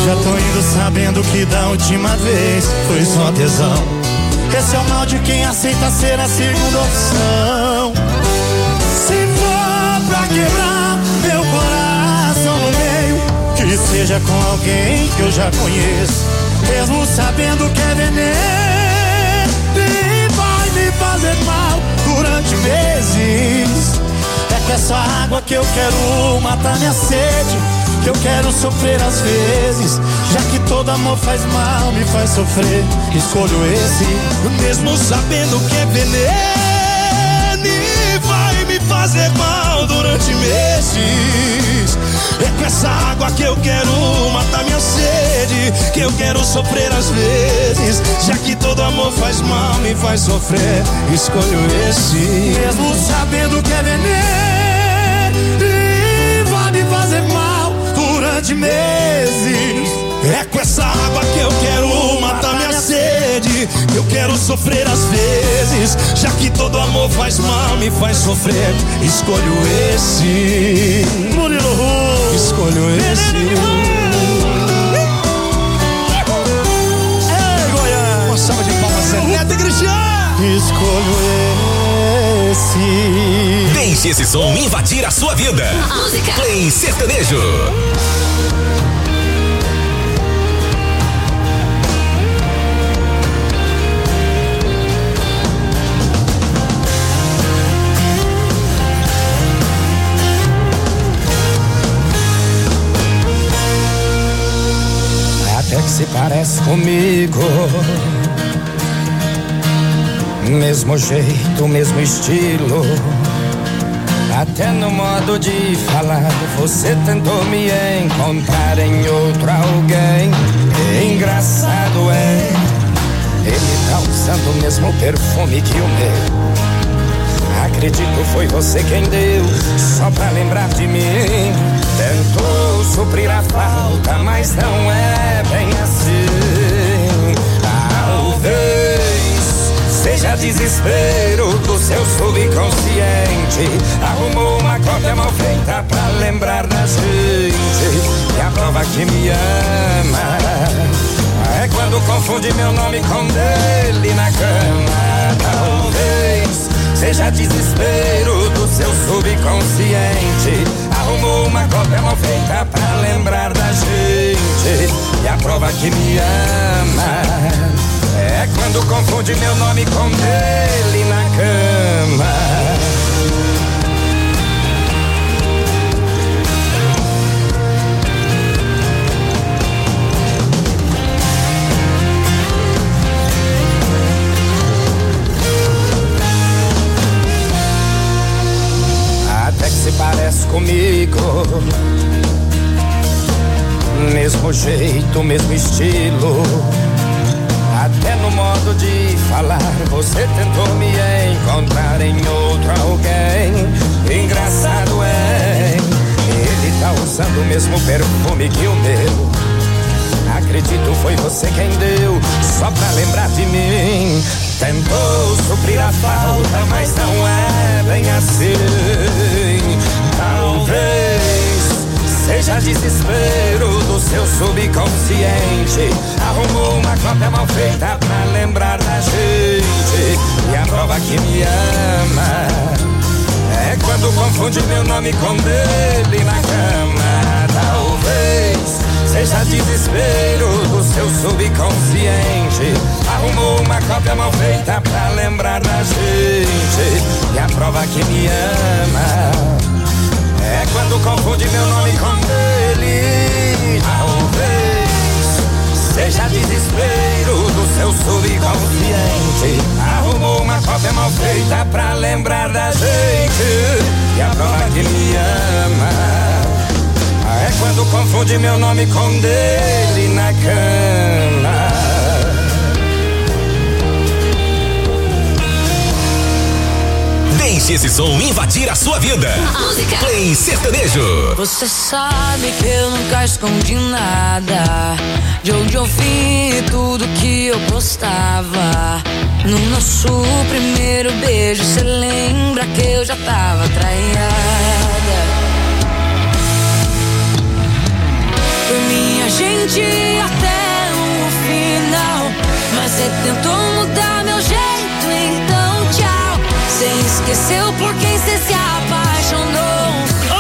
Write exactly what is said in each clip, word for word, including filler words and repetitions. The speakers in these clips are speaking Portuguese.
Já tô indo sabendo que da última vez foi só tesão. Esse é o mal de quem aceita ser a segunda opção. Se for pra quebrar meu coração no meio, que seja com alguém que eu já conheço, mesmo sabendo que é veneno e vai me fazer mal durante meses. É com essa água que eu quero matar minha sede, que eu quero sofrer às vezes, já que todo amor faz mal, me faz sofrer. Escolho esse, mesmo sabendo que é veneno e vai me fazer mal durante meses. É com essa água que eu quero matar minha sede, que eu quero sofrer às vezes, já que todo amor faz mal, me faz sofrer. Escolho esse, mesmo sabendo que é veneno e vai me fazer mal durante meses. É com essa água que eu quero matar minha sede, que eu quero sofrer às vezes, já que todo amor faz mal, me faz sofrer. Escolho esse, Murilo, escolho esse. Ei, Goiás, uma salva de palmas, Neto e Cristiano. Escolho esse. Deixe esse som invadir a sua vida. Música Play Sertanejo. Até que se parece comigo, mesmo jeito, mesmo estilo, até no modo de falar. Você tentou me encontrar em outro alguém. Engraçado é, ele tá usando o mesmo perfume que o meu. Acredito foi você quem deu, só pra lembrar de mim. Tentou suprir a falta, mas não é bem assim. Talvez seja desespero do seu subconsciente. Arrumou uma cópia mal feita pra lembrar da gente. E a prova que me ama é quando confunde meu nome com dele na cama. Talvez seja desespero do seu subconsciente. Arrumou uma cópia mal feita pra lembrar da gente. E a prova que me ama é quando confunde meu nome com dele na cama. Até que se parece comigo, mesmo jeito, mesmo estilo, até no modo de falar. Você tentou me encontrar em outro alguém. Engraçado é, ele tá usando o mesmo perfume que o meu. Acredito foi você quem deu, só pra lembrar de mim. Tentou suprir a falta, mas não é bem assim. Talvez seja desespero do seu subconsciente. Arrumou uma cópia mal feita pra lembrar da gente. E a prova que me ama é quando confunde meu nome com dele na cama. Talvez seja desespero do seu subconsciente. Arrumou uma cópia mal feita pra lembrar da gente. E a prova que me ama é quando confunde meu nome com dele. Talvez seja desespero do seu subconsciente. Arrumou uma cópia mal feita pra lembrar da gente. E a prova que me ama é quando confunde meu nome com dele na cama. Deixe esse som invadir a sua vida. Música Play Sertanejo. Você sabe que eu nunca escondi nada, de onde eu vim e tudo que eu postava. No nosso primeiro beijo, cê lembra que eu já tava traiada. Foi minha gente até o final, mas cê tentou mudar meu jeito, então tchau. Cê esqueceu por quem cê se apaixonou. Oh,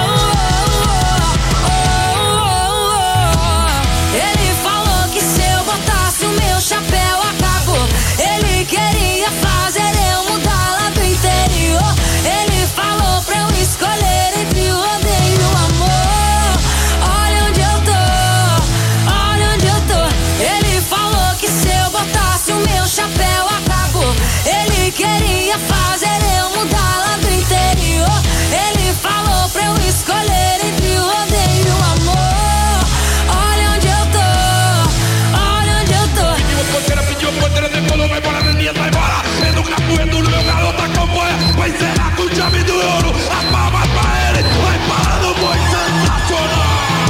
oh, oh, oh. Ele falou que se eu botasse o meu chapéu acabou. Ele queria fazer eu mudar lá do interior. Ele falou pra eu escolher entre o odeio e o amor. Olha onde eu tô, olha onde eu tô. Ele falou que se eu botasse o meu chapéu acabou. Ele queria fazer eu mudar lá do interior. Ele falou pra eu escolher entre o odeio e o amor. Olha onde eu tô, olha onde eu tô. Pediu porteira, pediu porteira, decolou, vai embora, Neninha, vai embora. Vendo o capoeiro do meu garoto acompanha. Vai zerar com o chave do ouro. A palma pra ele, vai parar no boi sensacional.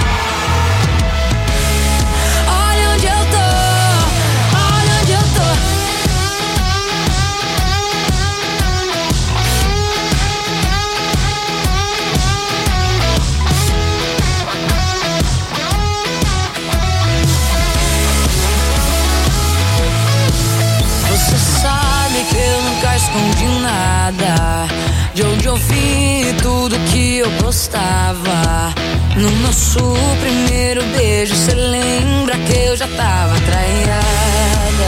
Olha onde eu tô, olha onde eu tô. Você sabe que eu nunca escondi nada, de onde eu vim tudo que eu gostava. No nosso primeiro beijo, cê lembra que eu já tava traiada.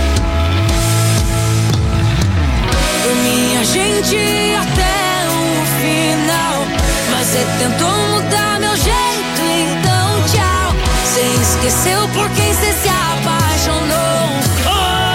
Foi minha gente até o final, mas cê tentou mudar meu jeito, então tchau. Cê esqueceu por quem cê se apaixonou. Oh,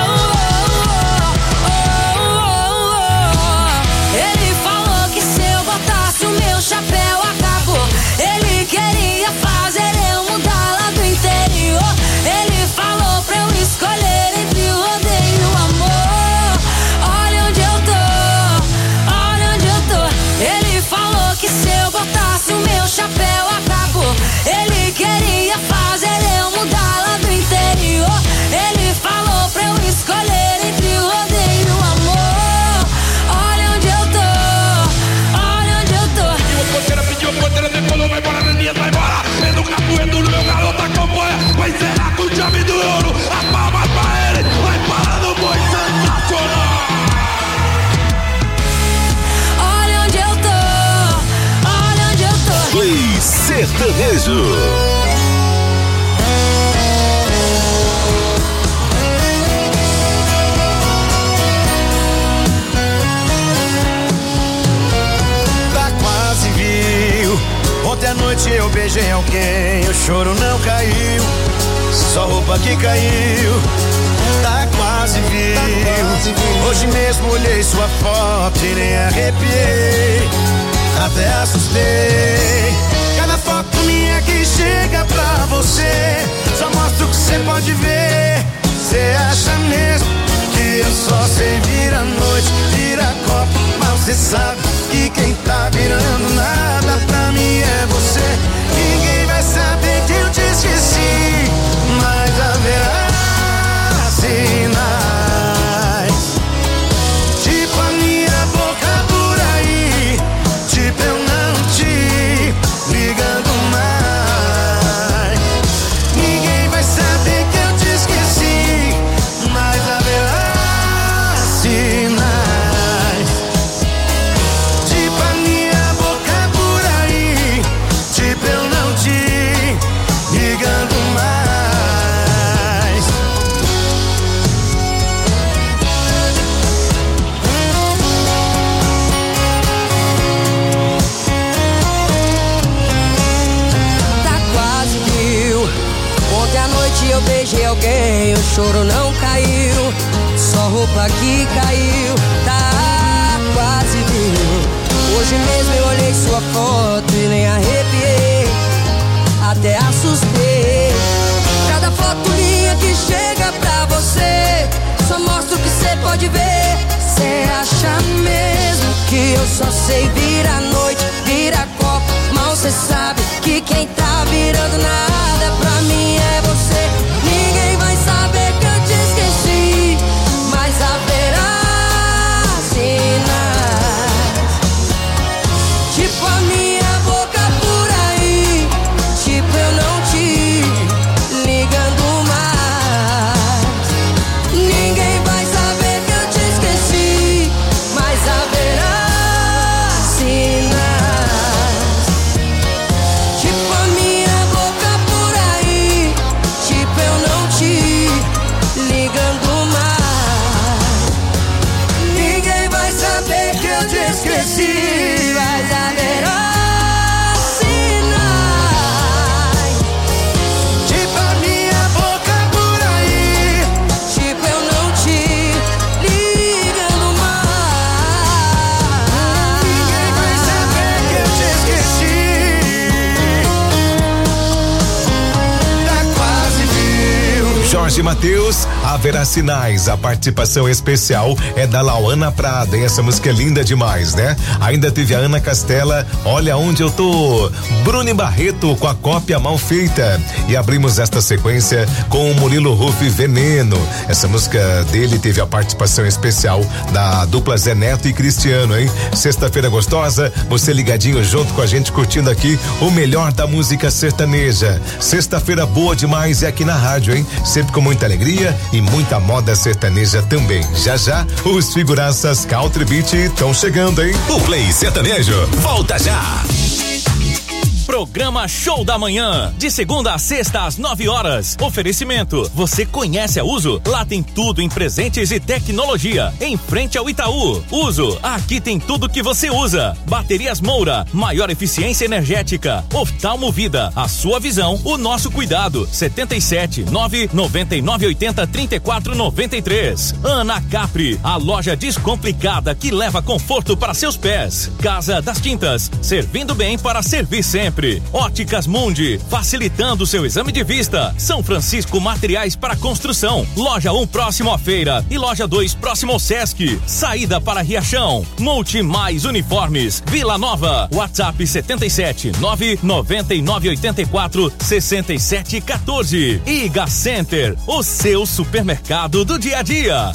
oh, oh, oh, oh. Ele falou que se eu botasse o meu chapéu acabou. Ele queria fazer eu mudar lá do interior. Ele falou pra eu escolher entre o odeio e o amor. Olha onde eu tô, olha onde eu tô. Ele falou que se eu botasse o meu chapéu acabou. Ele queria fazer eu mudar lá do interior. Ele falou pra eu escolher entre o odeio e o amor. Olha onde eu tô, olha onde eu tô. Pediu porteira, pediu porteira, decolou, vai embora, Neninha, vai embora. Vendo o capoeiro do meu garoto acompanha. Vai zerar com o chave do ouro. A palma pra ele, vai parar no boi sensacional. Olha onde eu tô, olha onde eu tô. Play Sertanejo. Tá quase viu. Ontem à noite eu beijei alguém, o choro não caiu, só roupa que caiu. Tá quase viu. Hoje mesmo olhei sua foto e nem arrepiei, até assustei. Cada foto minha que chega pra você só mostra o que cê pode ver. Cê acha mesmo que eu só sei vir à noite, vira copo, mas cê sabe que quem tá virando nada pra mim é você. Ninguém vai saber que eu te esqueci, mas haverá sinais, tipo a minha boca por aí, tipo eu não te ligando mais. Ninguém vai saber que eu te esqueci, mas haverá sinais, tipo a minha boca por aí, tipo eu não te ligando mais. Tá quase viu. Ontem à noite eu beijei alguém, o choro não caiu, só roupa que caiu. Tá quase viu. Hoje mesmo eu olhei sua foto e nem arrepiei, até assustei. Cada foto minha que chega pra você só mostra o que cê pode ver. Cê acha mesmo que eu só sei vir à noite, vira copo, mal cê sabe que quem tá virando nada pra mim é você. Ninguém vai saber que eu te esqueci, mas haverá sinais, tipo a minha boca por aí, tipo eu não te Jorge Mateus, haverá sinais. A participação especial é da Lauana Prada, e essa música é linda demais, né? Ainda teve a Ana Castela, Olha Onde Eu Tô. Bruno Barreto com a cópia mal feita. E abrimos esta sequência com o Murilo Ruff, Veneno. Essa música dele teve a participação especial da dupla Zé Neto e Cristiano, hein? Sexta-feira gostosa, você ligadinho junto com a gente, curtindo aqui o melhor da música sertaneja. Sexta-feira boa demais é aqui na rádio, hein? Sempre com muita alegria e muita moda sertaneja também. Já já, os figuraças Country Beat estão chegando, hein? O Play Sertanejo volta já. Programa Show da Manhã, de segunda a sexta às nove horas. Oferecimento, você conhece a Uso? Lá tem tudo em presentes e tecnologia, em frente ao Itaú. Uso, aqui tem tudo que você usa. Baterias Moura, maior eficiência energética. Oftalmo Vida, a sua visão, o nosso cuidado. setenta e sete, nove noventa e nove oitenta, trinta e quatro noventa e três. Ana Capri, a loja descomplicada que leva conforto para seus pés. Casa das Tintas, servindo bem para servir sempre. Óticas Mundi, facilitando seu exame de vista. São Francisco Materiais para Construção. Loja um próximo à feira e loja dois próximo ao Sesc. Saída para Riachão. Multi Mais Uniformes, Vila Nova. WhatsApp setenta e sete, nove noventa e nove oitenta e quatro, sessenta e sete quatorze. Iga Center, o seu supermercado do dia a dia.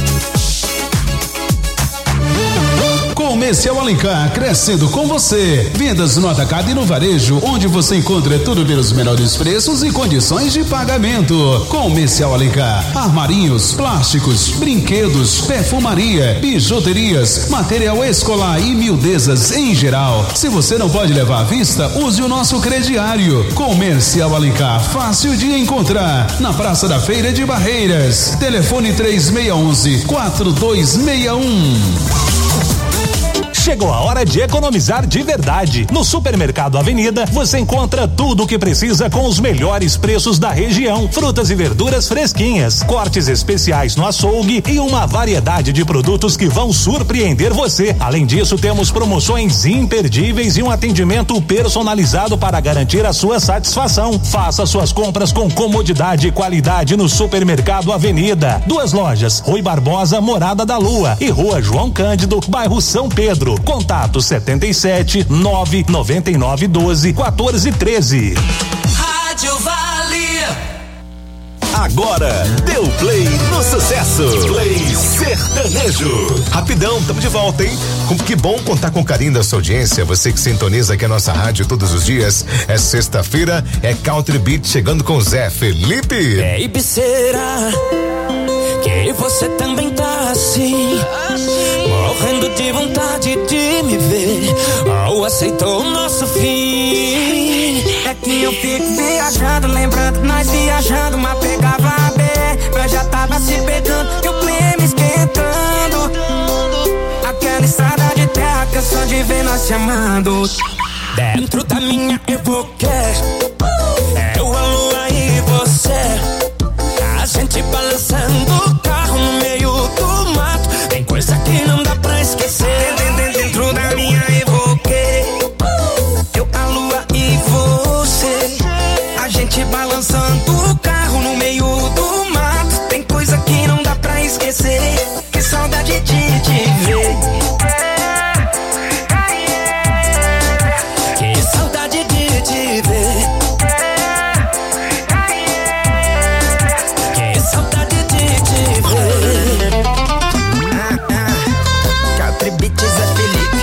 Comercial Alencar, crescendo com você. Vendas no atacado e no varejo, onde você encontra tudo pelos menores preços e condições de pagamento. Comercial Alencar, armarinhos, plásticos, brinquedos, perfumaria, bijuterias, material escolar e miudezas em geral. Se você não pode levar à vista, use o nosso crediário. Comercial Alencar, fácil de encontrar, na Praça da Feira de Barreiras. Telefone três seis um um, quatro dois seis um. Chegou a hora de economizar de verdade. No Supermercado Avenida, você encontra tudo o que precisa com os melhores preços da região. Frutas e verduras fresquinhas, cortes especiais no açougue e uma variedade de produtos que vão surpreender você. Além disso, temos promoções imperdíveis e um atendimento personalizado para garantir a sua satisfação. Faça suas compras com comodidade e qualidade no Supermercado Avenida. Duas lojas, Rui Barbosa, Morada da Lua, e Rua João Cândido, bairro São Pedro. Contato setenta e sete, nove noventa e nove, doze, quatorze, treze. Rádio Vale. Agora, deu play no sucesso. Play Sertanejo. Rapidão, tamo de volta, hein? Como que bom contar com o carinho da sua audiência. Você que sintoniza aqui a nossa rádio todos os dias. É sexta-feira, é Country Beat chegando com Zé Felipe. Baby, será que você também tá assim? Morrendo de vontade de me ver, ou aceitou o nosso fim? É que eu fico viajando, lembrando nós viajando, mas pegava a B, nós já tava se pegando, e o clima esquentando. Aquela estrada de terra, canção de ver nós se amando. Dentro da minha evoque, eu, a lua e você, a gente balançando o carro no meio do mato. Tem coisa que não dá pra esquecer. Dentro da minha evoque, eu, a lua e você, a gente balançando o carro no meio do mato. Tem coisa que não dá pra esquecer. Que saudade de te ver. Que saudade de te ver. Que saudade de te ver. Country Beats é Felipe.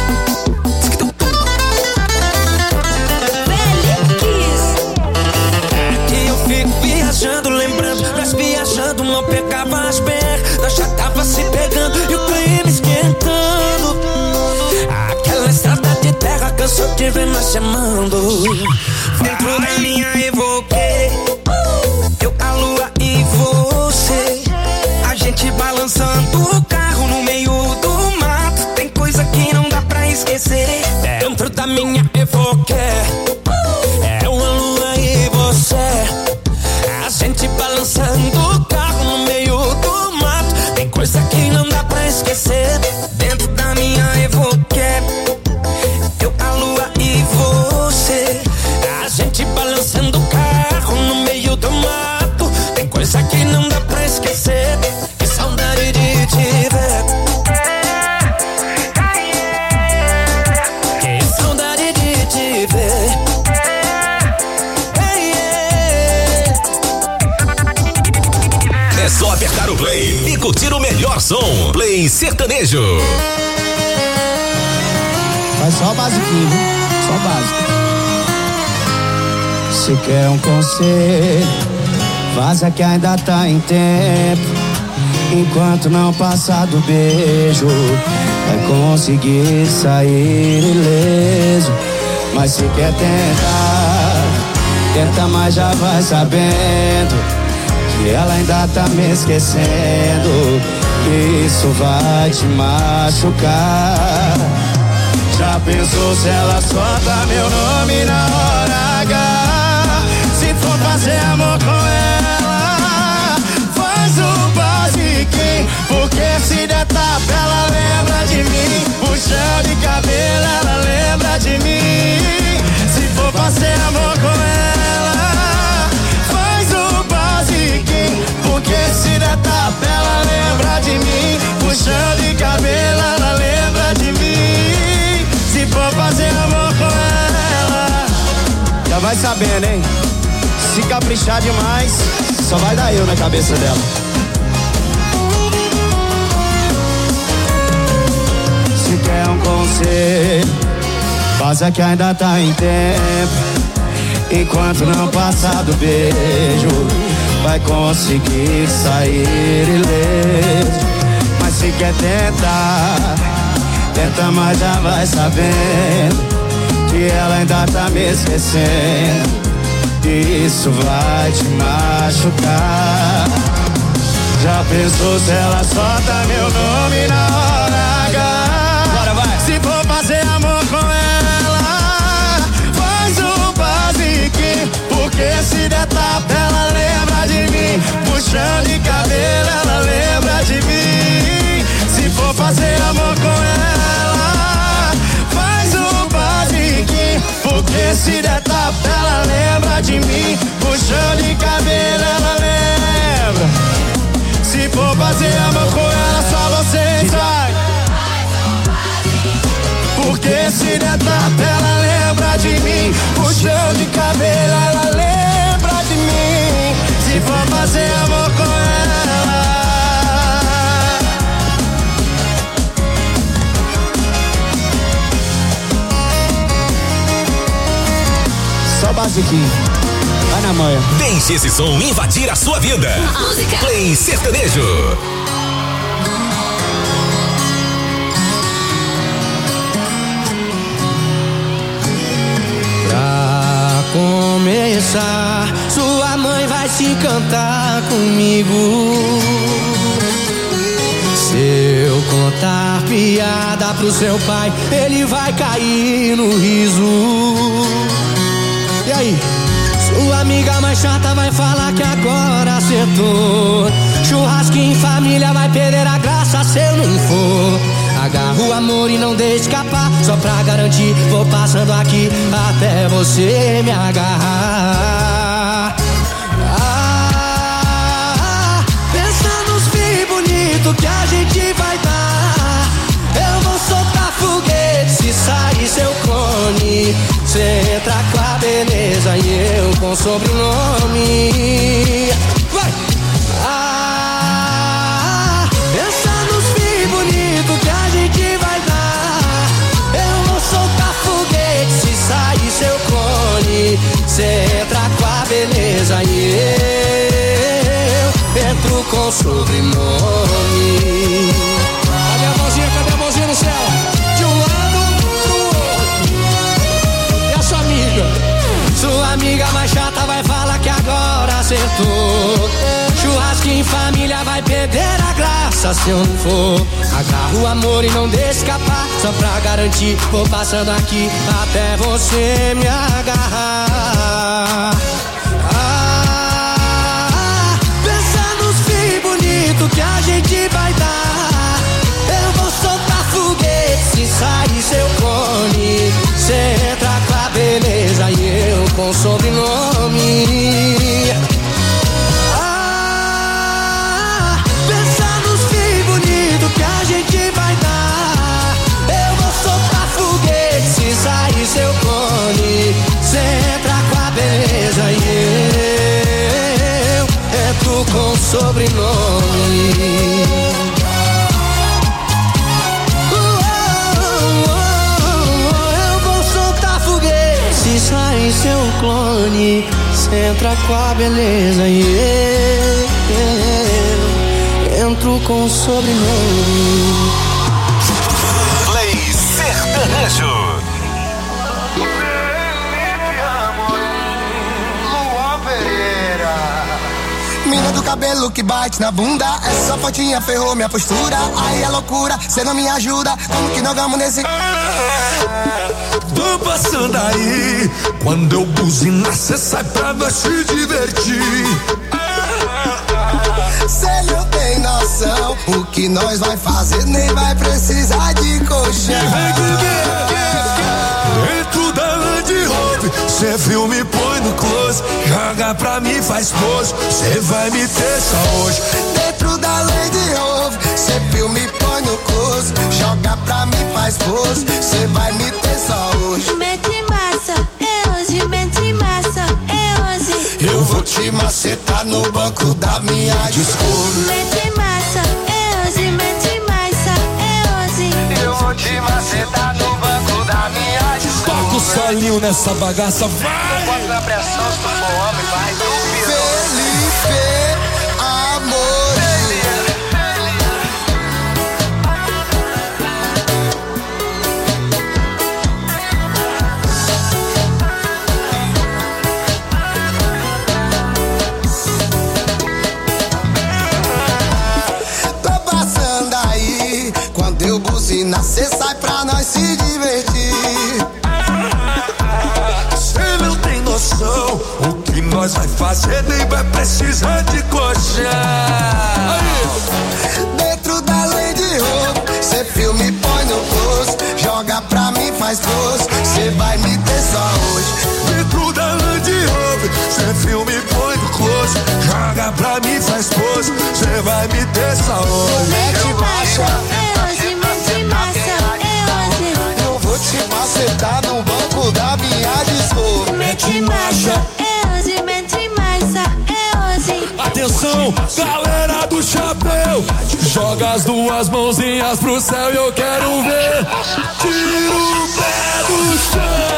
É que eu fico viajando, lembrando, nós viajando, não pegava as pernas, nós já tava se pegando e o clima esquentando. Aquela estrada de terra cansou de ver nós chamando. Dentro da minha evoque, eu, a lua e você, a gente balançando o carro no meio do mato. Tem coisa que não dá pra esquecer. Dentro da minha evoque, é uma lua e você, a gente balançando o carro no meio do mato. Tem coisa que não dá pra esquecer. Dentro da minha evoque, eu, a lua e você, a gente balançando o carro no meio do mato. Tem coisa que não apertar o play e curtir o melhor som. Play Sertanejo. Faz só o basiquinho, viu? Só o básico. Se quer um conselho, vaza que ainda tá em tempo. Enquanto não passar do beijo, vai conseguir sair ileso. Mas se quer tentar, tenta, mas já vai sabendo que ela ainda tá me esquecendo. Isso vai te machucar. Já pensou se ela solta meu nome na hora H? Se for fazer amor com ela, faz o basiquinho, porque se der tapa ela lembra de mim. Puxão de cabelo ela lembra de mim. Se for fazer amor com ela, faz o basiquinho, porque se der tapa ela lembra de mim. Puxão de cabelo ela lembra de mim. Se for fazer amor com ela, já vai sabendo, hein? Se caprichar demais, só vai dar eu na cabeça dela. Se quer um conselho, faça que ainda tá em tempo. Enquanto não passar do beijo, vai conseguir sair ileso. Mas se quer tentar, tenta, mas já vai sabendo que ela ainda tá me esquecendo. Isso vai te machucar. Já pensou se ela solta meu nome na hora H? Bora, vai. Se for fazer amor com ela, faz o basiquinho, porque se der tapa ela lembra de mim. Puxão de cabelo ela lembra de mim. Se for fazer amor com ela, faz o basiquinho, porque se der tapa ela lembra de mim. Puxão de cabelo ela lembra. Se for fazer amor com ela, só vocês vai. Porque se der tapa ela lembra de mim. Puxão de cabelo ela lembra de mim. Se for fazer amor com ela, só basiquinho, vai na manhã. Deixe esse som invadir a sua vida. Música. Play Sertanejo. Pra começar, sua mãe vai se encantar comigo. Se eu contar piada pro seu pai, ele vai cair no riso. E aí? Sua amiga mais chata vai falar que agora acertou. Churrasquinho em família vai perder a graça se eu não for. Agarra o amor e não deixe escapar. Só pra garantir, vou passando aqui até você me agarrar. Ah, pensa nos filhos bonitos que a gente vai dar. Eu vou soltar foguete se sair seu clone. Cê entra com a beleza e eu com sobrenome. Vai! Ah, pensa nos filhos bonitos que a gente vai dar. Eu vou soltar foguete se sair seu clone. Cê entra com a beleza e eu entro com sobrenome. Cadê a mãozinha, cadê a mãozinha no céu? De um lado pro outro. E a sua amiga? Sua amiga mais chata vai falar que agora acertou. Churrasquinho em família vai perder a graça se eu não for. Agarra o amor e não deixe escapar. Só pra garantir, vou passando aqui até você me agarrar. Ah, pensa nos filhos bonitos que a gente vai dar. Eu vou soltar foguete se sair seu clone. Cê entra com a beleza e eu com sobrenome. Ah, pensa nos filhos bonitos que a gente vai dar. Eu vou soltar foguete se sair seu clone. Cê entra com a beleza entro com sobrenome. Eu vou soltar foguete se sair seu clone. Cê entra com a beleza e eu entro com sobrenome. Play Sertanejo. Mina do cabelo que bate na bunda, essa fotinha ferrou minha postura. Aí é loucura, cê não me ajuda, como que nós vamos nesse... Tô passando aí, quando eu buzinar cê sai pra nós se divertir. Cê não tem noção, o que nós vai fazer nem vai precisar de colchão. Dentro da Land Rover, cê viu, me põe no close, joga pra mim, faz pose, cê vai me ter só hoje. Dentro da Land Rover, cê viu, me põe no close, joga pra mim, faz pose, cê vai me ter só hoje. Mete massa, é hoje, mete massa, é hoje. Eu vou te macetar no banco da minha Discovery. Mete massa, é hoje, mete massa, é hoje. Eu vou te macetar no banco da minha Discovery. Toca o solinho nessa bagaça, vai! Não pode dar pressão, se tu for homem, vai do Felipe, amor. Cê sai pra nós se divertir. Cê não tem noção, o que nós vai fazer nem vai precisar de colchão. Dentro da Land Rover, cê filme põe no close, joga pra mim, faz pose, cê vai me ter só hoje. Dentro da Land Rover, cê filme põe no close, joga pra mim, faz pose, cê vai me ter só hoje. Mete marcha, te macetar no banco da minha Discovery. Mete marcha, é hoje, mete marcha, é hoje. Atenção, galera do chapéu, joga as duas mãozinhas pro céu e eu quero ver. Tira o pé do chão.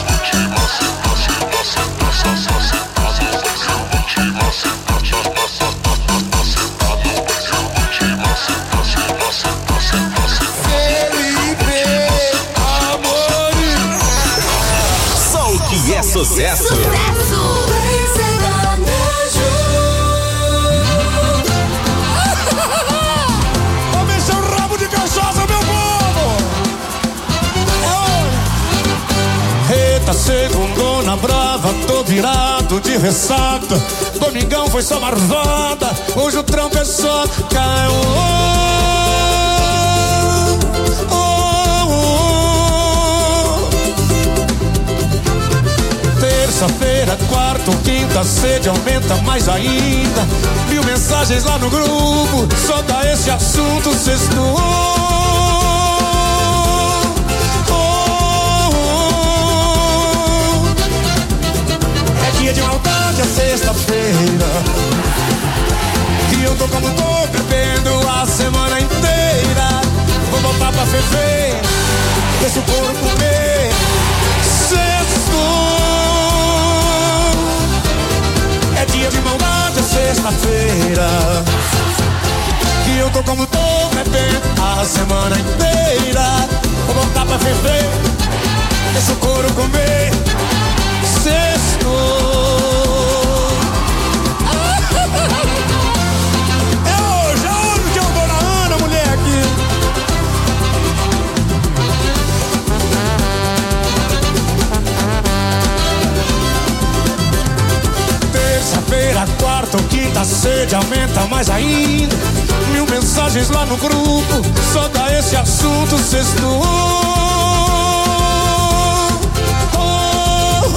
E é sucesso. Sucesso. Vou mexer o rabo de cachaça, meu povo. Eita, segundona brava, tô virado de ressaca. Domingão foi só marvada, hoje o trampo é só caiu. Terça-feira, quarta ou quinta, sede aumenta mais ainda. Mil mensagens lá no grupo, só dá esse assunto sexto. Oh, oh, oh. É dia de maldade, é sexta-feira, e eu tô como tô, bebendo a semana inteira. Vou botar pra ferver, deixa o couro comer. Sexto. É dia de maldade, é sexta-feira, que eu tô como tô, bebendo a semana inteira. Vou botar pra ferver, deixa o couro comer. Sexto. É hoje, é hoje que eu dou na Ana, mulher aqui. Terça-feira, quarta ou quinta, sede aumenta mais ainda. Mil mensagens lá no grupo, só dá esse assunto sexto. Oh, oh,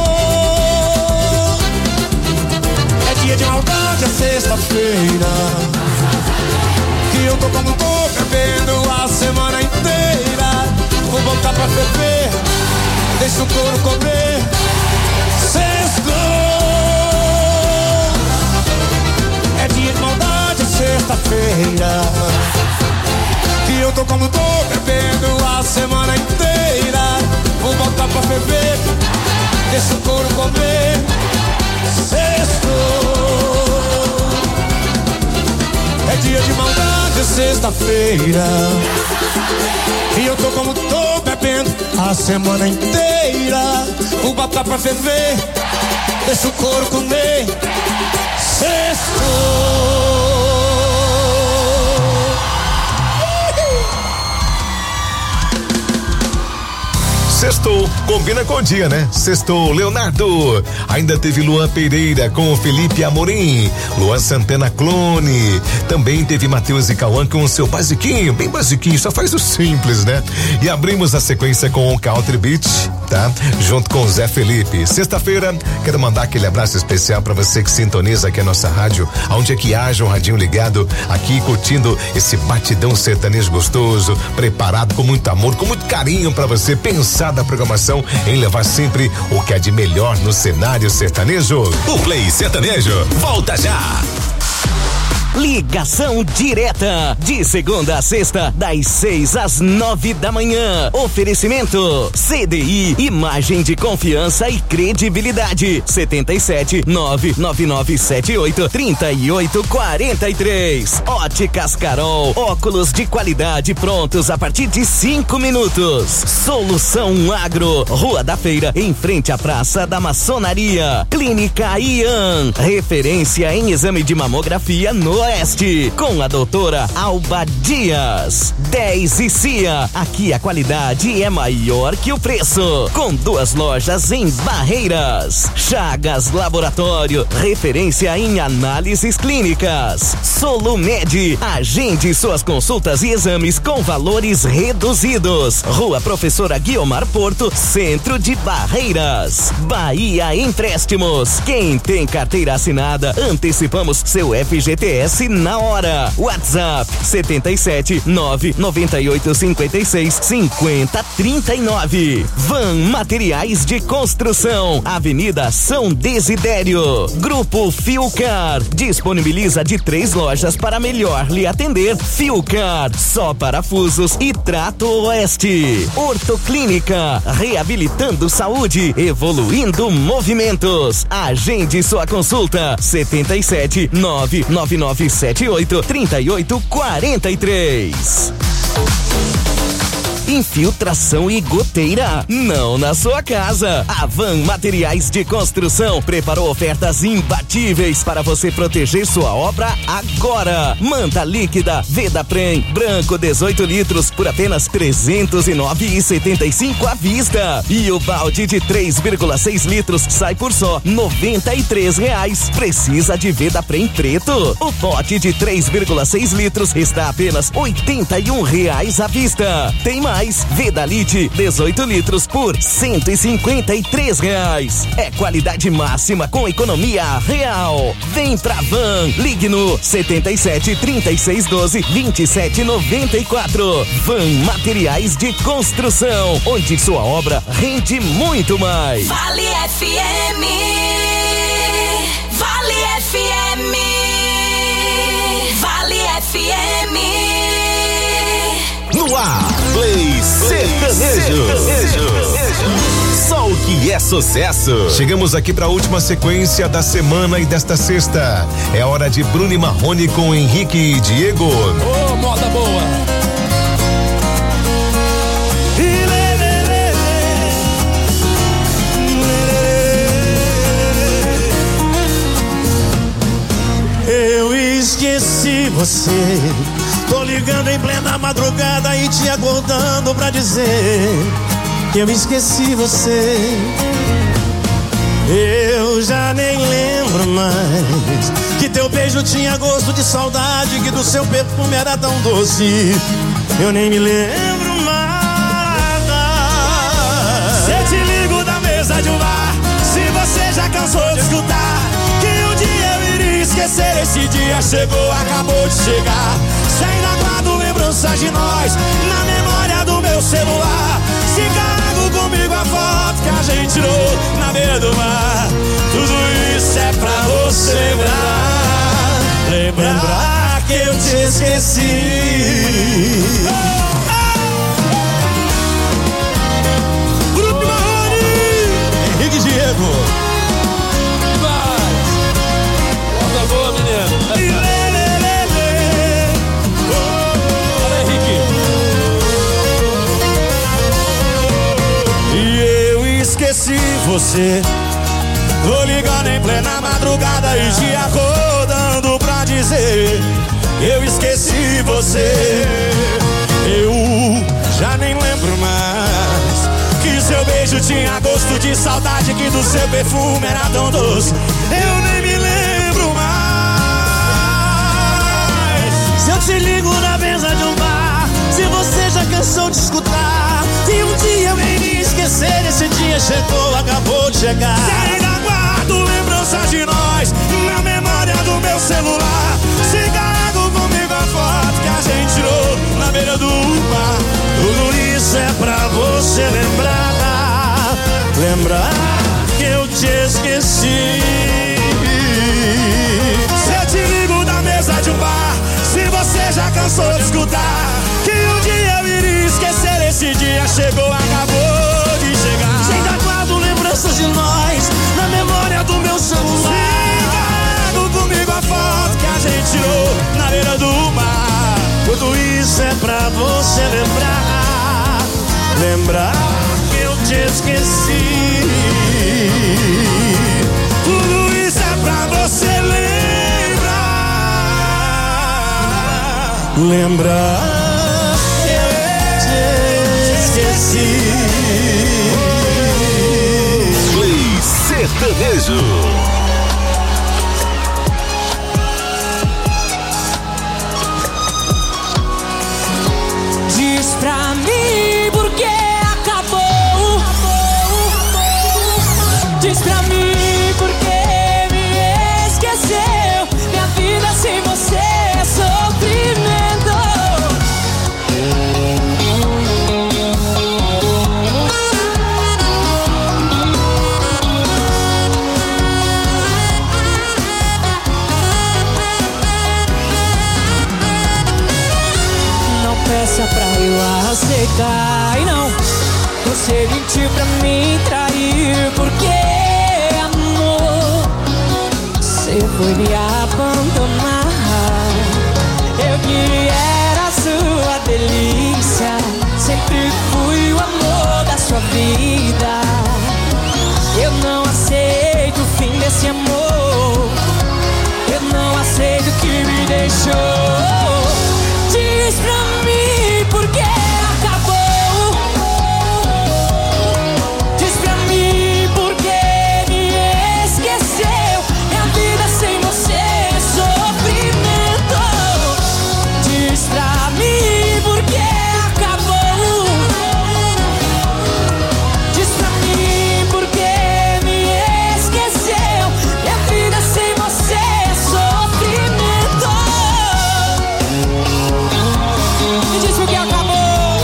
oh. É dia de maldade, é sexta-feira, que eu tô como tô, bebendo a semana inteira. Vou voltar pra ferver, deixa o couro comer. Sexto. sexta-feira. Que eu tô como tô, bebendo a semana inteira. Vou botar pra ferver, deixa o couro comer. Sextou. É dia de maldade, sexta-feira. E eu tô como tô, bebendo a semana inteira. Vou botar pra ferver, deixa o couro comer. Sextou. Sextou, combina com o dia, né? Sextou, Leonardo. Ainda teve Luan Pereira com o Felipe Amorim, Luan Santana Clone. Também teve Matheus e Cauã com o seu basiquinho, bem basiquinho, só faz o simples, né? E abrimos a sequência com o Country Beat, tá? Junto com o Zé Felipe. Sexta-feira, quero mandar aquele abraço especial pra você que sintoniza aqui a nossa rádio, onde é que haja um radinho ligado, aqui curtindo esse batidão sertanejo gostoso, preparado com muito amor, com muito carinho pra você, pensar da programação em levar sempre o que é de melhor no cenário sertanejo. O Play Sertanejo volta já. Ligação direta, de segunda a sexta, das seis às nove da manhã. Oferecimento C D I, imagem de confiança e credibilidade. setenta e sete, nove nove nove sete oito, trinta e oito quarenta e três. Óticas Carol, óculos de qualidade prontos a partir de cinco minutos. Solução Agro, Rua da Feira, em frente à Praça da Maçonaria. Clínica Ian, referência em exame de mamografia no Oeste, com a doutora Alba Dias. dez e C I A, aqui a qualidade é maior que o preço, com duas lojas em Barreiras. Chagas Laboratório, referência em análises clínicas. Solumed, agende suas consultas e exames com valores reduzidos. Rua Professora Guiomar Porto, centro de Barreiras. Bahia Empréstimos, quem tem carteira assinada, antecipamos seu F G T S na hora. WhatsApp setenta e sete, nove noventa e oito, cinquenta e seis, cinquenta, trinta e nove. Van Materiais de Construção, Avenida São Desidério. Grupo Fiucar disponibiliza de três lojas para melhor lhe atender. Fiucar, só parafusos e trato oeste. Ortoclínica, reabilitando saúde, evoluindo movimentos. Agende sua consulta setenta e sete, nove nove nove sete oito, trinta e oito quarenta e três. Infiltração e goteira? Não na sua casa. A Van Materiais de Construção preparou ofertas imbatíveis para você proteger sua obra agora. Manta líquida Vedaprem branco dezoito litros por apenas trezentos e nove reais e setenta e cinco centavos à vista. E o balde de três vírgula seis litros sai por só noventa e três reais. Precisa de Vedaprem preto? O pote de três vírgula seis litros está apenas oitenta e um reais à vista. Tem mais. Vedalite dezoito litros por cento e cinquenta e três reais. É qualidade máxima com economia real. Vem pra Van, ligue no setenta e sete, trinta e seis, doze, vinte e sete, noventa e quatro. Van Materiais de Construção, onde sua obra rende muito mais. Vale F M, Vale F M, Vale F M. No ar, Play Sertanejo. Só o que é sucesso. Chegamos aqui para a última sequência da semana e desta sexta. É hora de Bruno e Marrone com Henrique e Diego. Ô, oh, moda boa. Eu esqueci você. Tô ligando em plena madrugada e te aguardando pra dizer que eu esqueci você. Eu já nem lembro mais que teu beijo tinha gosto de saudade, que do seu perfume era tão doce. Eu nem me lembro mais. Se te ligo da mesa de um bar, se você já cansou de escutar que um dia eu iria esquecer, esse dia chegou, acabou de chegar. Se ainda guardo lembranças de nós na memória do meu celular, se carrego comigo a foto que a gente tirou na beira do mar, tudo isso é pra você lembrar. Lembrar que eu te esqueci. Grupo Marrone, Henrique Diego. Vai. Volta boa, menino. Olha, Henrique. E eu esqueci você. Tô ligando em plena madrugada e te acordando pra dizer: eu esqueci você. Eu já nem lembro mais que seu beijo tinha gosto de saudade, que do seu perfume era tão doce. Eu nem me lembro mais. Se eu te ligo na mesa de um bar, se você já cansou de escutar, se um dia eu iria esquecer, esse dia chegou, acabou de chegar. Se ainda guardo lembranças de nós na memória do meu celular, se carrego comigo a foto que a gente tirou na beira do mar. Tudo isso é pra você lembrar, lembrar que eu te esqueci. Se eu te ligo da mesa de um bar, se você já cansou de escutar, que um dia eu iria esquecer, esse dia chegou, acabou de chegar. Se ainda guardo lembranças de nós na memória do meu celular, se carrego comigo a foto que a gente tirou na beira do mar. Tudo isso é pra você lembrar, lembrar que eu te esqueci. Tudo isso é pra você lembrar, lembrar que eu te esqueci. Play Sertanejo. Diz pra mim por que acabou. Diz pra mim por que me esqueceu. Minha vida sem você é sofrimento. Não peça pra eu aceitar, e não. Você mentiu pra mim, trair, porque amor, você foi me abandonar. Eu que era sua delícia, sempre fui o amor da sua vida. Eu não aceito o fim desse amor, eu não aceito que me deixou. Diz pra mim por que acabou. Diz pra mim por que me esqueceu. Minha vida sem você é sofrimento. Diz pra mim por que acabou. Diz pra mim por que me esqueceu. Minha vida sem você é sofrimento. Me diz por que acabou.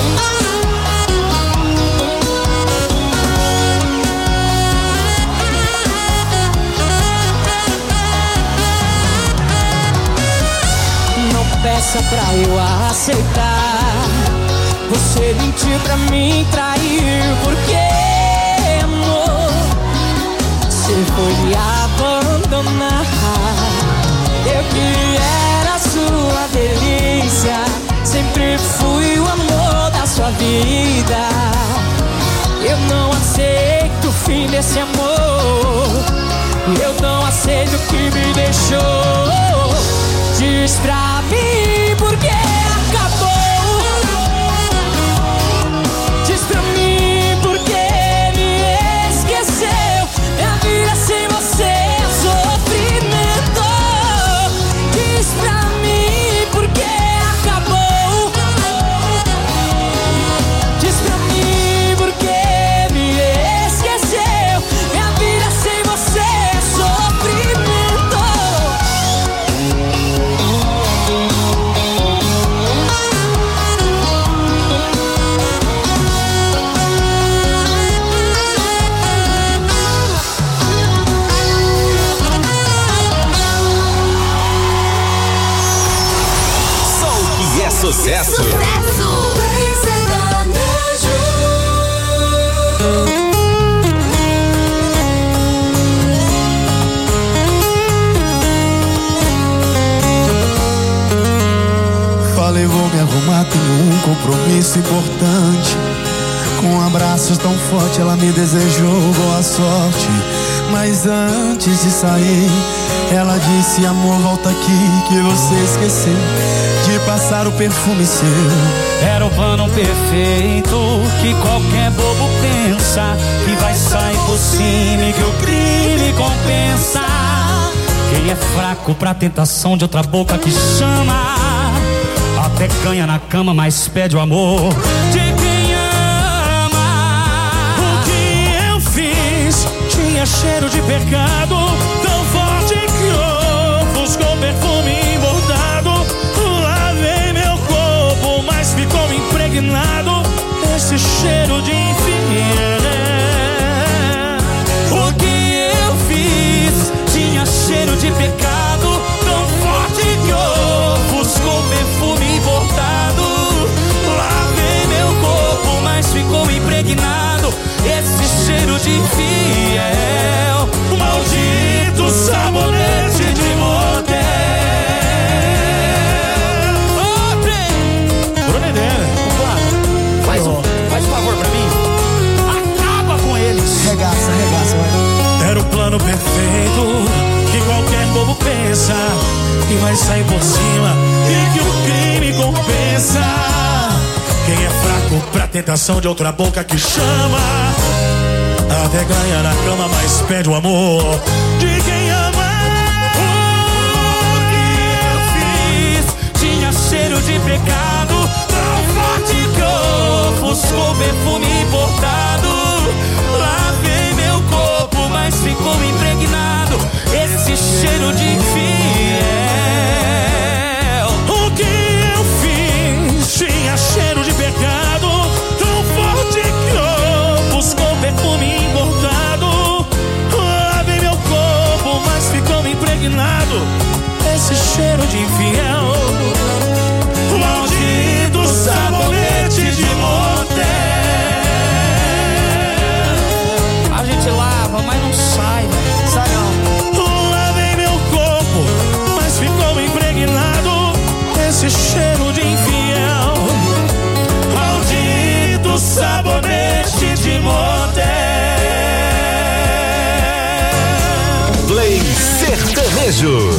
Não peça pra eu aceitar. Você mentiu pra mim, trair, porque amor, você foi me abandonar. Eu que era sua delícia, sempre fui o amor da sua vida. Eu não aceito o fim desse amor, eu não aceito que me deixou. Diz pra mim por que acabou. Diz pra mim por que me esqueceu. Minha vida sem você é sofrimento. Diz pra mim por que acabou. Diz pra mim por que me esqueceu. Minha vida sem você é sofrimento. sucesso. Falei, vou me arrumar, tenho um compromisso importante. Com abraços tão fortes, ela me desejou boa sorte. Mas antes de sair, ela disse, amor, volta aqui, que você esqueceu de passar o perfume seu. Era o plano perfeito que qualquer bobo pensa, que vai sair por cima e que o crime compensa. Quem é fraco pra tentação de outra boca que chama, até ganha na cama, mas pede o amor de quem ama. O que eu fiz tinha cheiro de pecado, tão forte que ofuscou perfume bordado. Lavei meu corpo, mas ficou impregnado esse cheiro de infiel. O que eu fiz tinha cheiro de pecado, tão forte que ofuscou perfume importado. Lavei meu corpo, mas ficou impregnado esse cheiro de infiel. Maldito sabonete de motel. Ô, Brunedeira, faz um, faz um favor pra mim. Acaba com eles. Regaça, regaça, vai. Era o plano perfeito que qualquer bobo pensa, que vai sair por cima e que o crime compensa. Quem é fraco pra tentação de outra boca que chama, até ganha na cama, mas pede o amor de quem ama. O que eu fiz tinha cheiro de pecado, tão forte que ofuscou perfume importado. Lavei meu corpo, mas ficou impregnado esse cheiro de infiel. O que eu fiz tinha cheiro de pecado, tão forte que ofuscou perfume importado. Lavei meu corpo, mas ficou impregnado esse cheiro de infiel. Maldito sabonete de motel. A gente lava, mas não sai, velho. Sai não. Lavei meu corpo, mas ficou impregnado esse cheiro de infiel. Maldito sabonete de motel. Play sertanejo.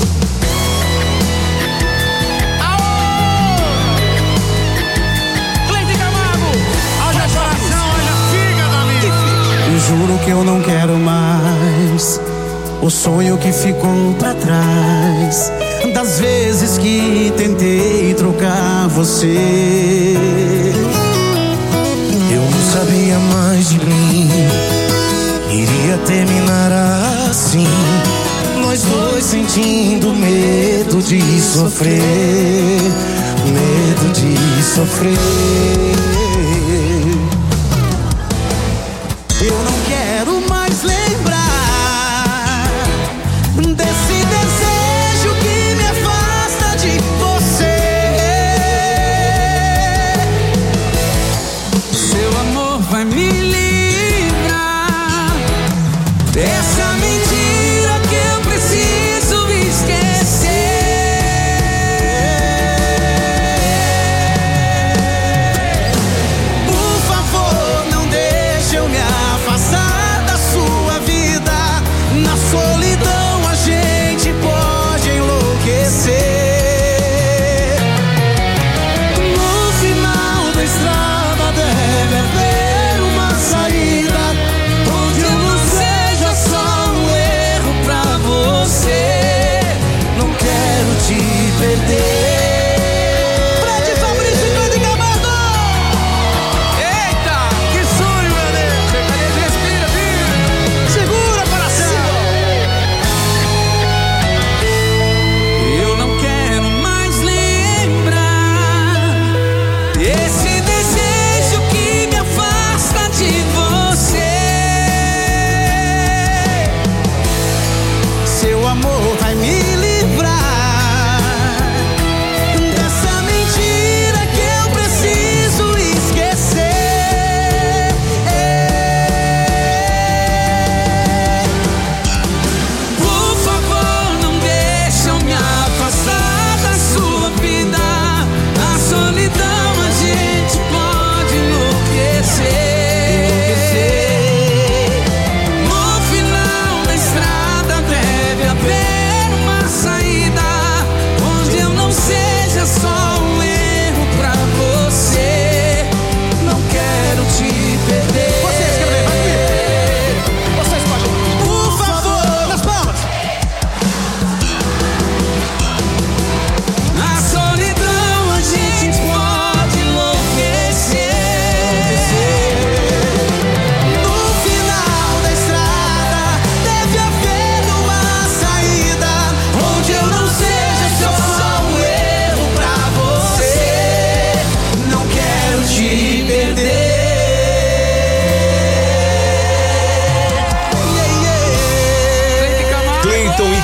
Juro que eu não quero mais o sonho que ficou pra trás, das vezes que tentei trocar você. Eu não sabia mais de mim, queria terminar assim, nós dois sentindo medo de sofrer, medo de sofrer. Eu não quero mais lembrar desse desejo que me afasta de você. Seu amor vai me livrar dessa mentira que eu preciso esquecer. Por favor, não deixe eu me afastar da sua vida. Na solidão a gente pode enlouquecer. No final da estrada deve haver uma saída, onde eu não seja só um erro pra você. Não quero te perder. Fred Fabrício e Cândido Camargo. Eita, que sonho, meu Deus. Sertanejo, respira, filho. Segura, coração. Eu não quero mais lembrar esse desejo que me afasta de você. Seu amor vai me livrar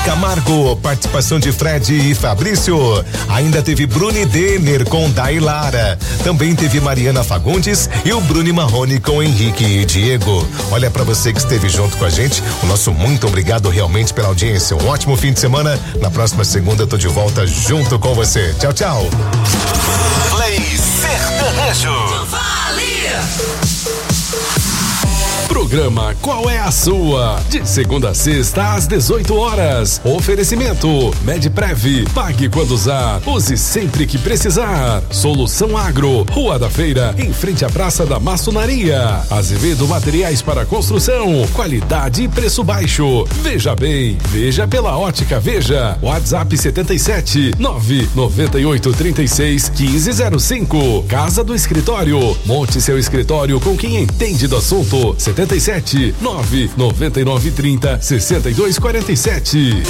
Camargo, participação de Fred e Fabrício. Ainda teve Bruni Denner com Dailara. Também teve Mariana Fagundes e o Bruni Marrone com Henrique e Diego. Olha, pra você que esteve junto com a gente, o nosso muito obrigado realmente pela audiência. Um ótimo fim de semana. Na próxima segunda eu tô de volta junto com você. Tchau, tchau. Play Sertanejo. Programa Qual é a Sua? De segunda a sexta às dezoito horas. Oferecimento Medprev. Pague quando usar. Use sempre que precisar. Solução Agro. Rua da Feira, em frente à Praça da Maçonaria. Azevedo Materiais para Construção. Qualidade e preço baixo. Veja bem. Veja pela Ótica Veja. WhatsApp setenta e sete nove noventa e oito trinta e seis quinze zero cinco. Casa do Escritório. Monte seu escritório com quem entende do assunto. setenta e sete nove noventa e nove trinta sessenta e dois quarenta e sete.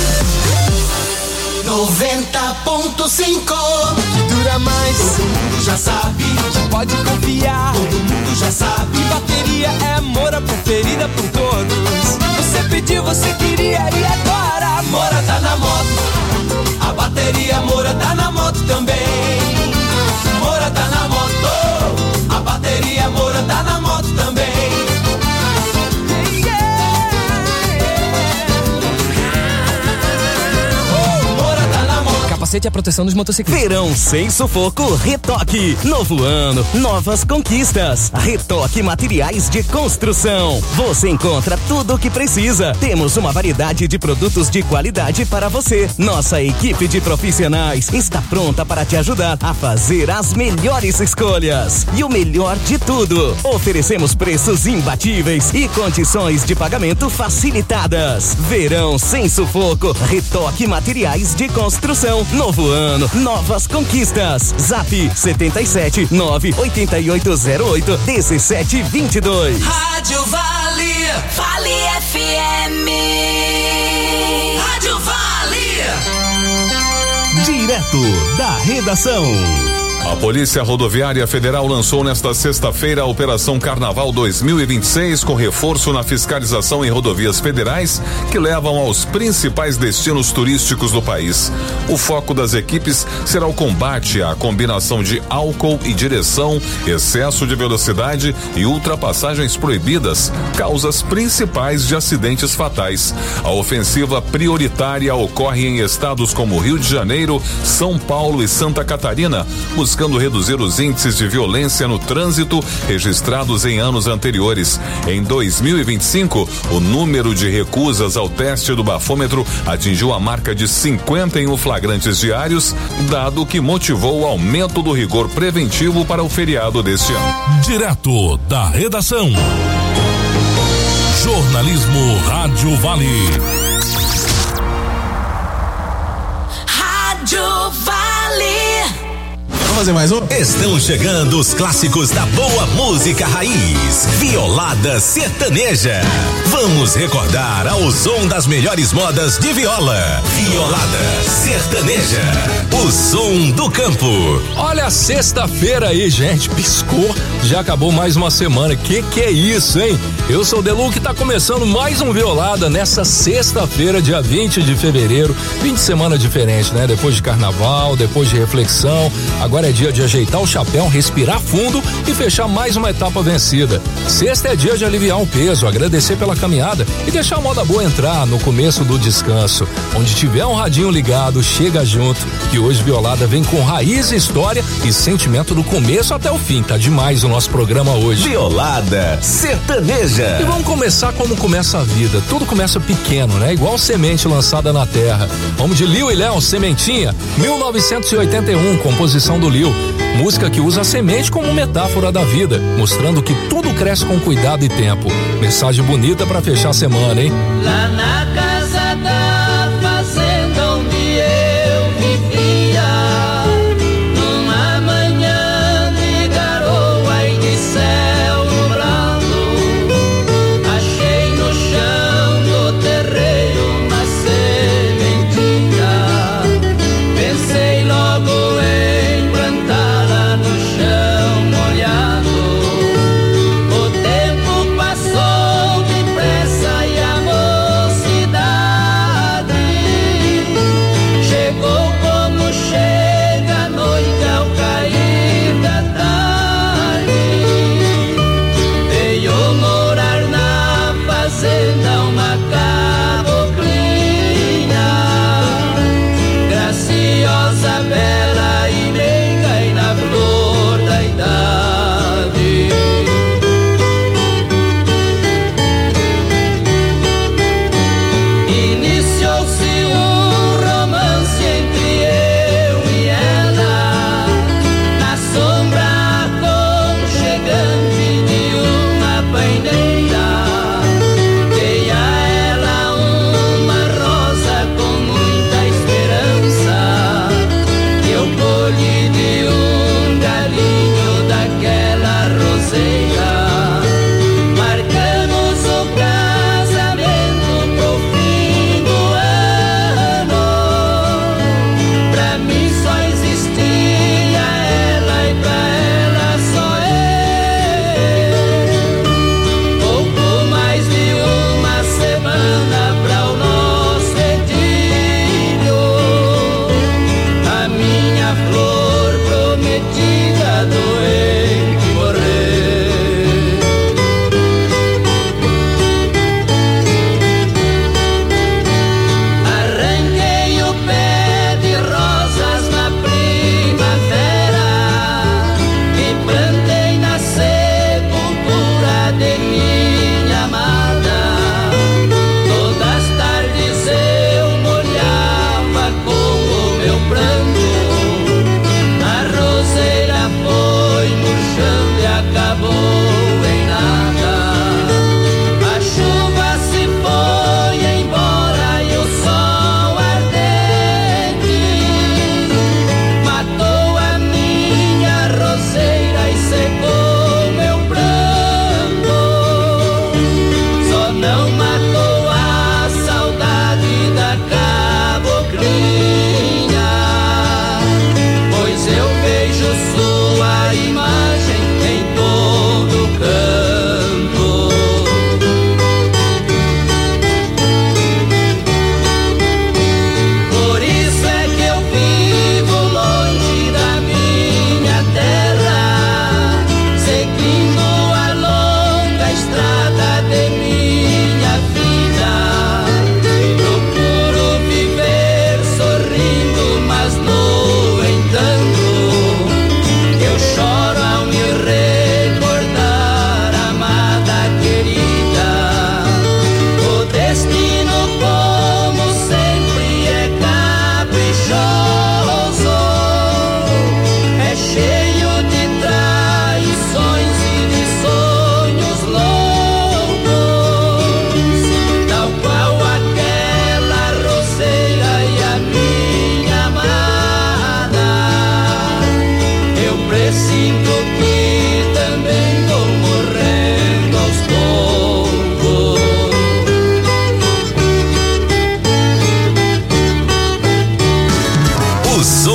noventa ponto cinco que dura mais, todo mundo já sabe, que pode confiar, todo mundo já sabe, que bateria é Moura, preferida por todos. Você pediu, você queria e agora a Moura tá na moto, a bateria Moura tá na moto também. Moura tá na moto, a bateria Moura tá na moto também. Capacete e a proteção dos motociclistas. Verão sem sufoco, Retoque. Novo ano, novas conquistas. Retoque Materiais de Construção. Você encontra tudo o que precisa. Temos uma variedade de produtos de qualidade para você. Nossa equipe de profissionais está pronta para te ajudar a fazer as melhores escolhas. E o melhor de tudo, oferecemos preços imbatíveis e condições de pagamento facilitadas. Verão sem sufoco, Retoque Materiais de Construção. Novo ano, novas conquistas. Zap setenta e sete nove oito oito zero oito um sete dois dois. Rádio Vale, Vale F M. Rádio Vale. Direto da redação. A Polícia Rodoviária Federal lançou nesta sexta-feira a Operação Carnaval dois mil e vinte e seis, com reforço na fiscalização em rodovias federais que levam aos principais destinos turísticos do país. O foco das equipes será o combate à combinação de álcool e direção, excesso de velocidade e ultrapassagens proibidas, causas principais de acidentes fatais. A ofensiva prioritária ocorre em estados como Rio de Janeiro, São Paulo e Santa Catarina, buscando reduzir os índices de violência no trânsito registrados em anos anteriores. Em dois mil e vinte e cinco, o número de recusas ao teste do bafômetro atingiu a marca de cinquenta e um flagrantes diários, dado que motivou o aumento do rigor preventivo para o feriado deste ano. Direto da redação. Jornalismo Rádio Vale. Rádio Vale. Vamos fazer mais um? Estão chegando os clássicos da boa música raiz. Violada sertaneja. Vamos recordar ao som das melhores modas de viola. Violada sertaneja. O som do campo. Olha, sexta-feira aí, gente. Piscou. Já acabou mais uma semana. Que que é isso, hein? Eu sou o Delu, que tá começando mais um Violada nessa sexta-feira, dia vinte de fevereiro. Fim de semana diferente, né? Depois de carnaval, depois de reflexão. Agora é dia de ajeitar o chapéu, respirar fundo e fechar mais uma etapa vencida. Sexta é dia de aliviar o peso, agradecer pela caminhada e deixar a moda boa entrar no começo do descanso. Onde tiver um radinho ligado, chega junto, que hoje Violada vem com raiz, história e sentimento do começo até o fim. Tá demais o nosso programa hoje. Violada sertaneja. E vamos começar como começa a vida. Tudo começa pequeno, né? Igual semente lançada na terra. Vamos de Liu e Léo, Sementinha, mil novecentos e oitenta e um, composição do Liu. Música que usa a semente como metáfora da vida, mostrando que tudo cresce com cuidado e tempo. Mensagem bonita pra fechar a semana, hein? Lá na casa da fazenda onde eu vivia, numa manhã de garoa e de céu nublado, achei no chão do terreiro uma sementinha. Pensei logo em plantá-la no chão molhado. O tempo passou depressa e a mocidade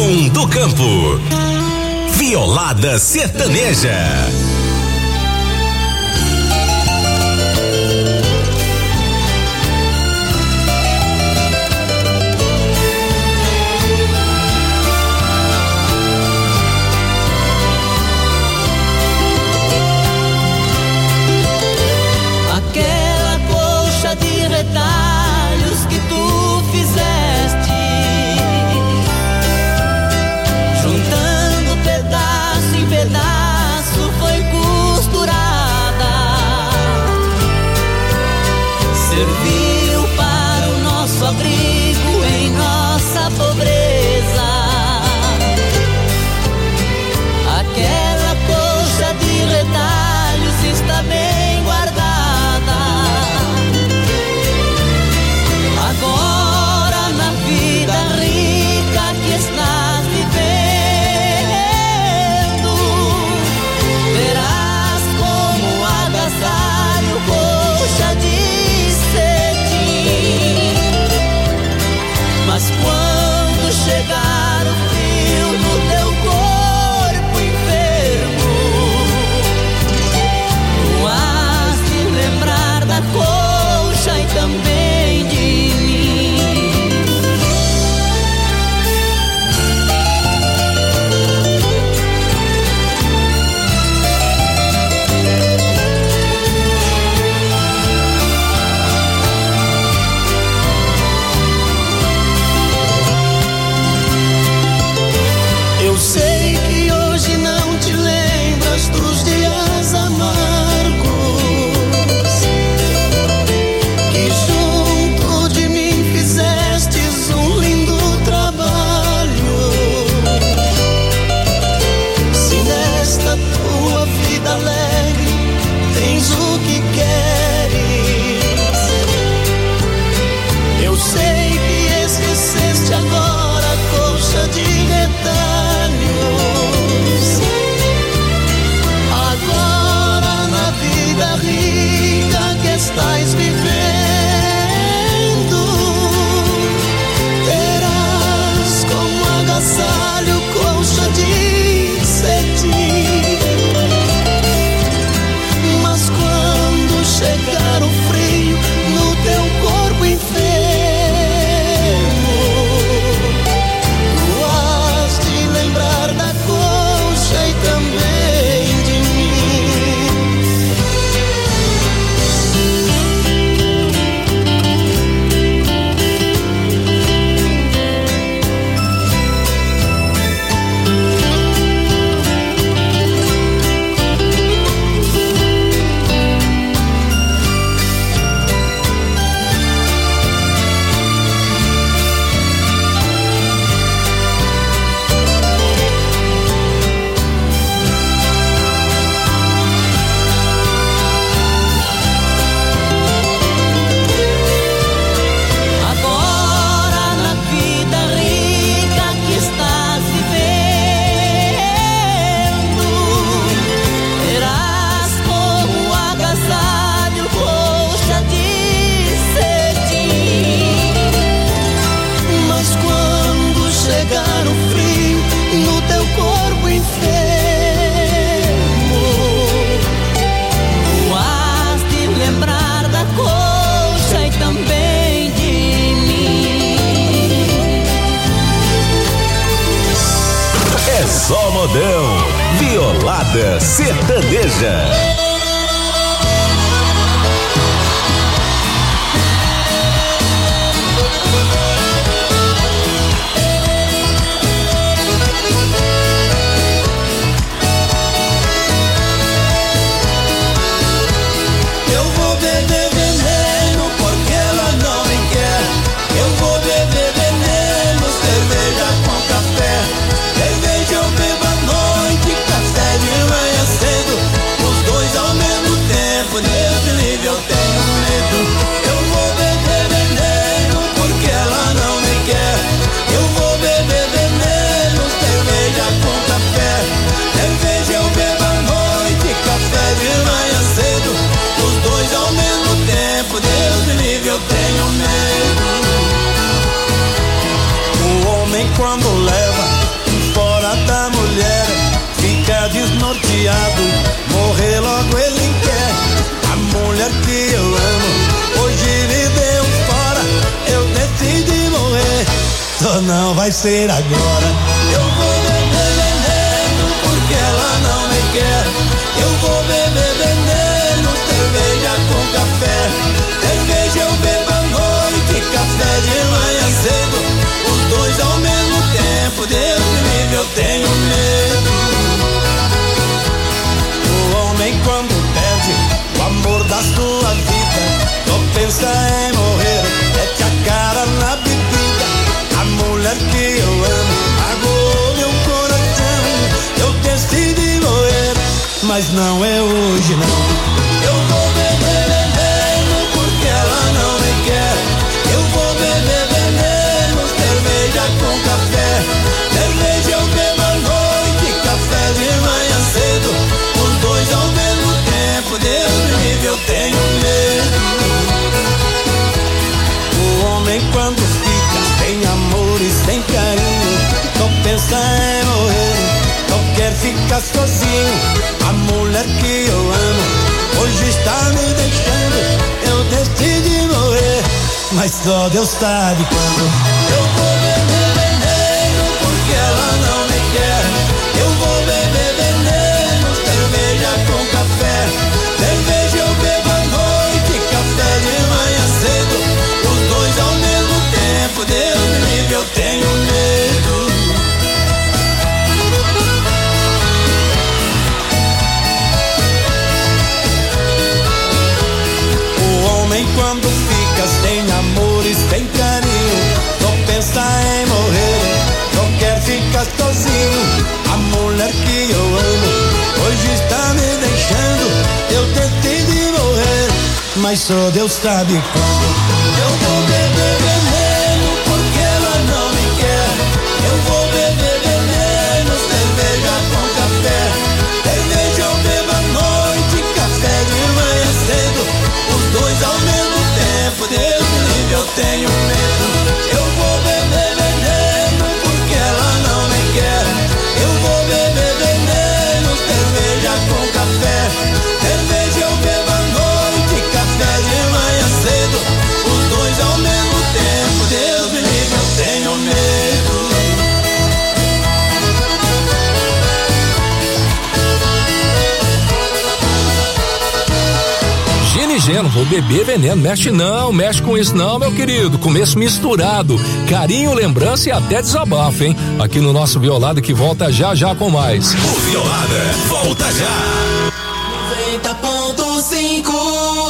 um do campo. Violada Sertaneja. Aquela colcha de retalhos que tu fizeste, juntando pedaço em pedaço, foi costurada, serviu para o nosso abrigo em nossa pobreza. Aquela colcha de retalhos está bem guardada. Agora na vida rica que estás vivendo, terás como agasalho colcha de cetim. Mas quando chegar o frio no teu corpo enfermo, tu has de lembrar da colcha e também de eu sei que hoje não te lembras dos dias amargos, que junto de mim fizestes um lindo trabalho. Se nesta tua vida alegre tens o que queres, eu sei que esqueceste agora a colcha de retalhos. Agora na vida rica que estás vivendo, terás como agasalho colcha de cetim. Mas quando chegar o frio no teu corpo enfermo, tu has de lembrar da colcha e também de mim. Agora na vida rica que estás vivendo, terás como agasalho colcha de cetim. Mas quando chegar o frio no teu corpo enfermo, tu has de lembrar da colcha e também de mim. É só modão. Violada Sertaneja. Eu vou beber veneno porque ela não me quer. Eu vou beber veneno, cerveja com café. Cerveja eu bebo à noite, café de manhã cedo. Os dois ao ela não vai ser agora. Eu vou beber veneno porque ela não me quer. Eu vou beber veneno, cerveja com café. Cerveja eu bebo à noite, café de manhã cedo. Os dois ao mesmo tempo, Deus me livre, eu tenho medo. O homem quando perde o amor da sua vida, só pensa em morrer, mete a cara na bebida. A mulher que eu amo magoou meu coração, eu decidi morrer, mas não é hoje não. Eu vou beber veneno porque ela não me quer. Eu vou beber veneno, cerveja com café. Cerveja eu bebo à noite, café de manhã cedo. Os dois ao mesmo tempo, Deus me livre, eu tenho medo. O homem quando fica sem amor e sem carinho, só pensa em morrer, só quer ficar sozinho. A mulher que eu amo hoje está me deixando, eu decidi morrer, mas só Deus sabe quando. Eu vou beber veneno porque ela não me quer. Eu vou beber veneno, cerveja com café. Cerveja eu bebo à noite, café de manhã cedo. Os dois ao mesmo tempo, Deus me livre, eu tenho medo. Quando fica sem amor e sem carinho, só pensa em morrer, só quer ficar sozinho. A mulher que eu amo hoje está me deixando, eu decidi morrer, mas só Deus sabe quando. Eu vou beber veneno porque ela não me quer. Eu vou beber veneno, cerveja com café. Cerveja eu bebo à noite, café de manhã cedo. Os dois ao mesmo tempo, Deus me livre, eu tenho medo. Eu vou beber veneno porque ela não me quer. Eu vou beber veneno, cerveja com café. Cerveja eu bebo à noite, café de manhã cedo. Os dois ao mesmo tempo, Deus me livre, eu tenho medo. Geno, vou beber veneno, mexe não, mexe com isso não, meu querido, começo misturado, carinho, lembrança e até desabafo, hein? Aqui no nosso Violada que volta já já com mais. O Violada volta já. noventa ponto cinco.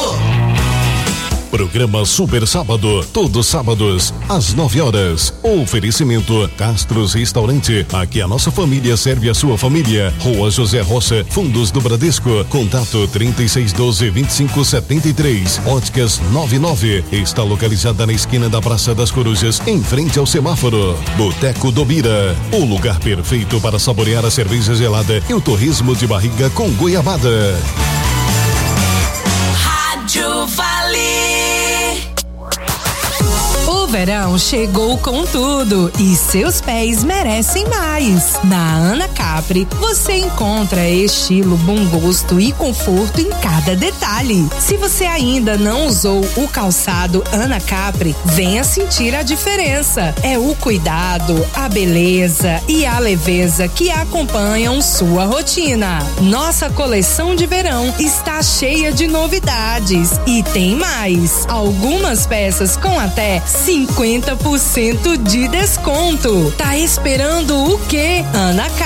Programa Super Sábado, todos sábados, às nove horas. Oferecimento Castros Restaurante. Aqui a nossa família serve a sua família. Rua José Rocha, Fundos do Bradesco. Contato trinta e seis doze, vinte e cinco setenta e três. Óticas noventa e nove. Está localizada na esquina da Praça das Corujas, em frente ao semáforo. Boteco do Bira, o lugar perfeito para saborear a cerveja gelada e o torresmo de barriga com goiabada. Rádio Vale. O verão chegou com tudo e seus pés merecem mais. Na Ana Capri, você encontra estilo, bom gosto e conforto em cada detalhe. Se você ainda não usou o calçado Ana Capri, venha sentir a diferença. É o cuidado, a beleza e a leveza que acompanham sua rotina. Nossa coleção de verão está cheia de novidades e tem mais. Algumas peças com até cinquenta por cento de desconto. Tá esperando o quê? Ana Capri.